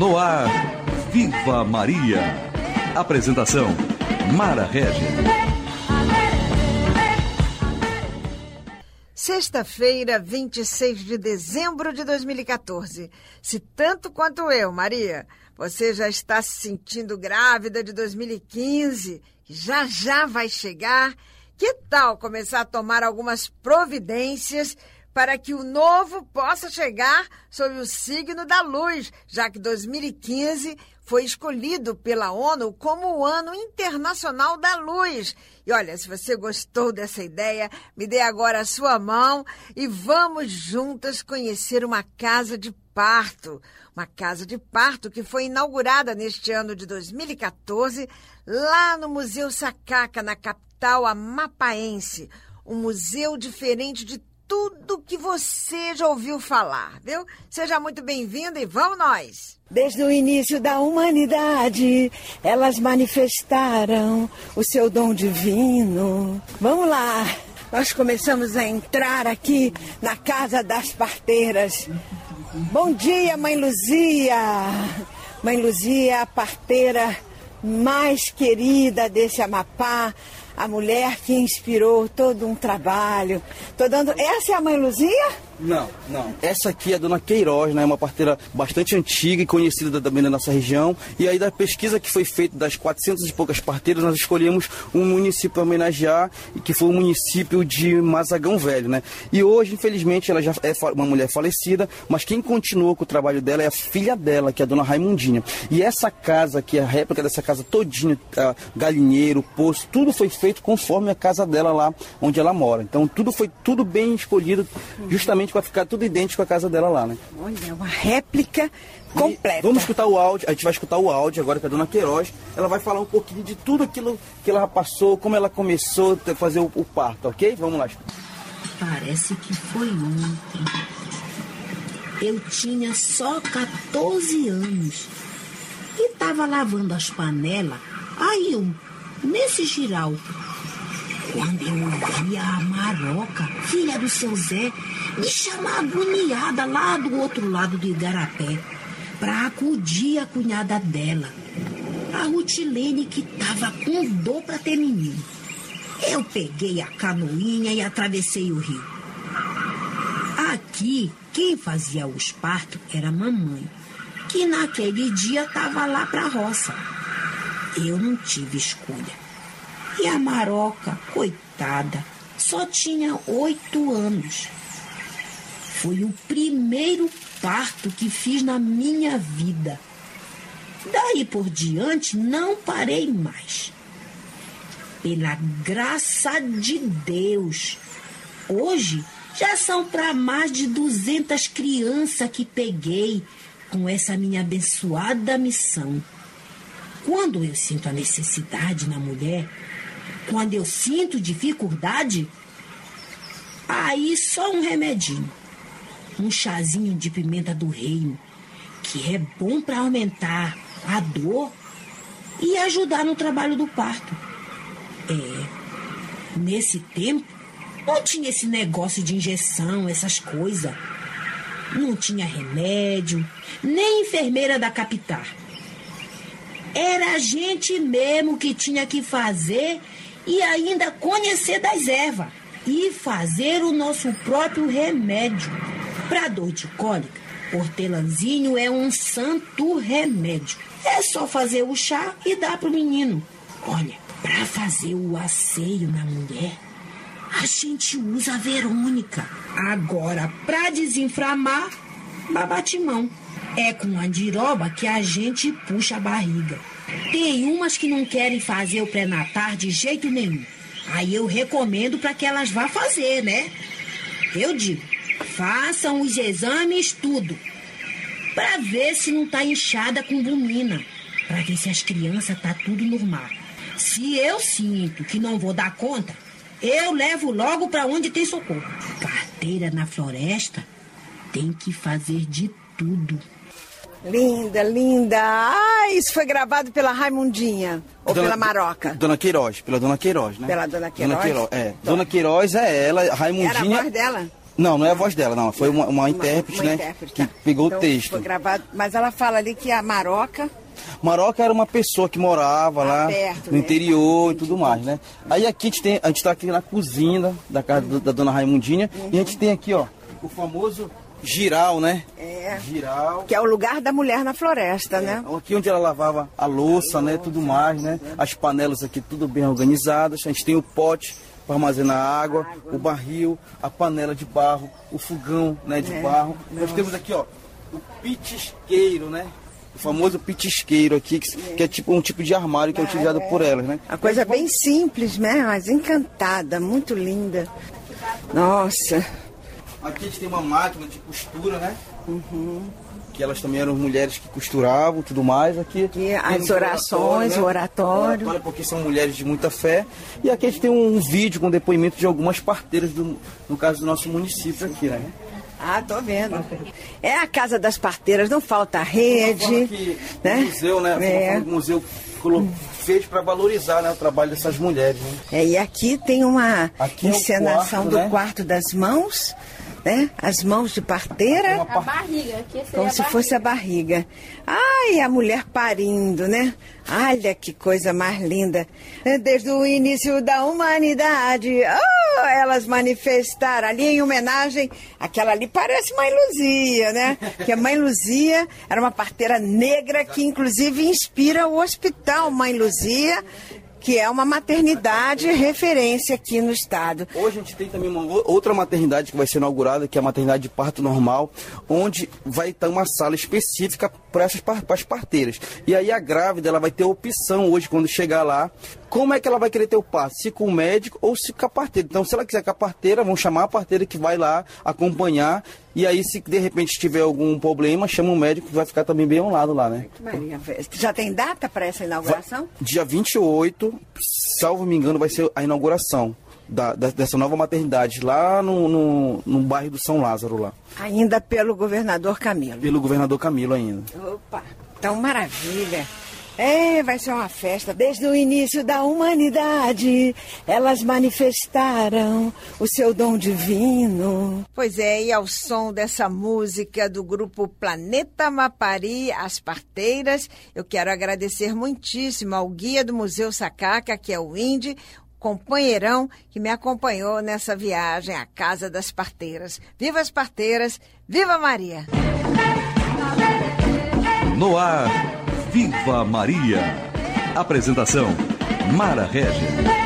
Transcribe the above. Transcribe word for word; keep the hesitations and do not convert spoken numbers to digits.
No ar, Viva Maria. Apresentação, Mara Regis. Sexta-feira, vinte e seis de dezembro de dois mil e quatorze. Se tanto quanto eu, Maria, você já está se sentindo grávida de dois mil e quinze, que já já vai chegar, que tal começar a tomar algumas providências para que o novo possa chegar sob o signo da luz, já que dois mil e quinze foi escolhido pela ONU como o Ano Internacional da Luz. E olha, se você gostou dessa ideia, me dê agora a sua mão e vamos juntas conhecer uma casa de parto. Uma casa de parto que foi inaugurada neste ano de dois mil e quatorze, lá no Museu Sacaca, na capital amapaense. Um museu diferente de tudo que você já ouviu falar, viu? Seja muito bem-vinda e vamos nós! Desde o início da humanidade, elas manifestaram o seu dom divino. Vamos lá! Nós começamos a entrar aqui na Casa das Parteiras. Bom dia, Mãe Luzia! Mãe Luzia, a parteira mais querida desse Amapá, a mulher que inspirou todo um trabalho. Tô dando... Essa é a Mãe Luzia? Não, não. Essa aqui é a Dona Queiroz, né? Uma parteira bastante antiga e conhecida também da nossa região. E aí da pesquisa que foi feita das quatrocentas e poucas parteiras, nós escolhemos um município para homenagear, que foi o município de Mazagão Velho, né? E hoje, infelizmente, ela já é uma mulher falecida, mas quem continuou com o trabalho dela é a filha dela, que é a Dona Raimundinha. E essa casa aqui, a réplica dessa casa todinha, galinheiro, poço, tudo foi feito conforme a casa dela lá, onde ela mora. Então tudo foi tudo bem escolhido, justamente para ficar tudo idêntico à casa dela lá, né? Olha, uma réplica completa. E vamos escutar o áudio, a gente vai escutar o áudio agora com a Dona Queiroz. Ela vai falar um pouquinho de tudo aquilo que ela passou, como ela começou a fazer o, o parto, ok? Vamos lá. Parece que foi ontem. Eu tinha só quatorze anos e estava lavando as panelas. Aí eu, nesse giral, quando eu ouvi a Maroca, filha do seu Zé, me chamar agoniada lá do outro lado do Igarapé para acudir a cunhada dela, a Rutilene, que estava com dor para ter menino. Eu peguei a canoinha e atravessei o rio. Aqui, quem fazia os partos era a mamãe, que naquele dia estava lá para a roça. Eu não tive escolha. E a Maroca, coitada, só tinha oito anos. Foi o primeiro parto que fiz na minha vida. Daí por diante, não parei mais. Pela graça de Deus, hoje já são para mais de duzentas crianças que peguei com essa minha abençoada missão. Quando eu sinto a necessidade na mulher, quando eu sinto dificuldade, aí só um remedinho, um chazinho de pimenta do reino, que é bom para aumentar a dor e ajudar no trabalho do parto. É, nesse tempo, não tinha esse negócio de injeção, essas coisas. Não tinha remédio, nem enfermeira da capital. Era a gente mesmo que tinha que fazer e ainda conhecer das ervas e fazer o nosso próprio remédio. Para dor de cólica, hortelãzinho é um santo remédio. É só fazer o chá e dar pro menino. Olha, para fazer o asseio na mulher, a gente usa a Verônica. Agora, para desinflamar, babatimão. É com andiroba que a gente puxa a barriga. Tem umas que não querem fazer o pré-natal de jeito nenhum. Aí eu recomendo para que elas vá fazer, né? Eu digo, façam os exames tudo, para ver se não tá inchada com bumina, para ver se as crianças tá tudo normal. Se eu sinto que não vou dar conta, eu levo logo para onde tem socorro. Parteira na floresta tem que fazer de tudo. Linda, linda. Ah, isso foi gravado pela Raimundinha. Ou Dona, pela Maroca? Dona Queiroz, pela Dona Queiroz, né? Pela Dona Queiroz? Dona Queiroz, é. Dona Queiroz é ela, Raimundinha... Era a voz dela? Não, não é a voz dela, não. Foi uma, uma intérprete, uma, uma né? Intérprete, que tá. pegou então, o texto. Foi gravado, mas ela fala ali que a Maroca... Maroca era uma pessoa que morava lá, lá perto, no né? interior e tudo mais, né? Aí aqui a gente tem, a gente tá aqui na cozinha da casa uhum. da dona Raimundinha, uhum. e a gente tem aqui, ó, o famoso giral, né? É. Giral. Que é o lugar da mulher na floresta, é. né? Aqui onde ela lavava a louça, a né? Louça, tudo mais, né? É. As panelas aqui tudo bem organizadas. A gente tem o pote para armazenar água, água, o barril, a panela de barro, o fogão, né? De é. barro. Nossa. Nós temos aqui, ó, o pitisqueiro, né? O famoso pitisqueiro aqui, que, que é tipo um tipo de armário que é utilizado por elas, né? A coisa bem simples, né? Mas encantada, muito linda. Nossa. Aqui a gente tem uma máquina de costura, né? Uhum. Que elas também eram mulheres que costuravam e tudo mais. Aqui, aqui as orações, o oratório. Né? oratório. Porque são mulheres de muita fé. E aqui a gente tem um vídeo com depoimento de algumas parteiras, do, no caso do nosso município aqui, né? Ah, tô vendo. É a Casa das Parteiras, não falta rede. Que né? O museu, né? É. O museu fez para valorizar, né, o trabalho dessas mulheres. Né? É, e aqui tem uma aqui encenação é quarto, do né? quarto das mãos. Né? As mãos de parteira. A barriga, aqui seria como a se barriga. fosse a barriga. Ai, a mulher parindo, né? Olha que coisa mais linda. Desde o início da humanidade, oh, elas manifestaram ali em homenagem, aquela ali parece Mãe Luzia, né? Que a Mãe Luzia era uma parteira negra que inclusive inspira o Hospital Mãe Luzia, que é uma maternidade referência aqui no estado. Hoje a gente tem também uma outra maternidade que vai ser inaugurada, que é a maternidade de parto normal, onde vai ter uma sala específica para essas para as parteiras. E aí a grávida ela vai ter a opção hoje, quando chegar lá, como é que ela vai querer ter o parto, se com o médico ou se com a parteira. Então, se ela quiser com a parteira, vão chamar a parteira que vai lá acompanhar. E aí, se de repente tiver algum problema, chama o médico que vai ficar também bem ao lado lá, né? Maria, já tem data para essa inauguração? Vai, dia vinte e oito, salvo me engano, vai ser a inauguração da, da, dessa nova maternidade lá no, no, no bairro do São Lázaro lá. Ainda pelo governador Camilo? Pelo governador Camilo ainda. Opa, então maravilha. É, vai ser uma festa. Desde o início da humanidade, elas manifestaram o seu dom divino. Pois é, e ao som dessa música do grupo Planeta Mapari, As Parteiras, eu quero agradecer muitíssimo ao guia do Museu Sacaca, que é o Indy, companheirão que me acompanhou nessa viagem à Casa das Parteiras. Viva as parteiras, viva Maria! No ar, Viva Maria. Apresentação, Mara Regis.